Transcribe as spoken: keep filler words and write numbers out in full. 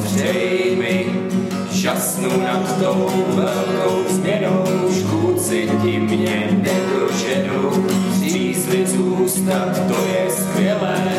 postřej mi, žasnu nad tou velkou změnou, škůdci ti mě nedoženou, třízli zůstat, to je skvělé,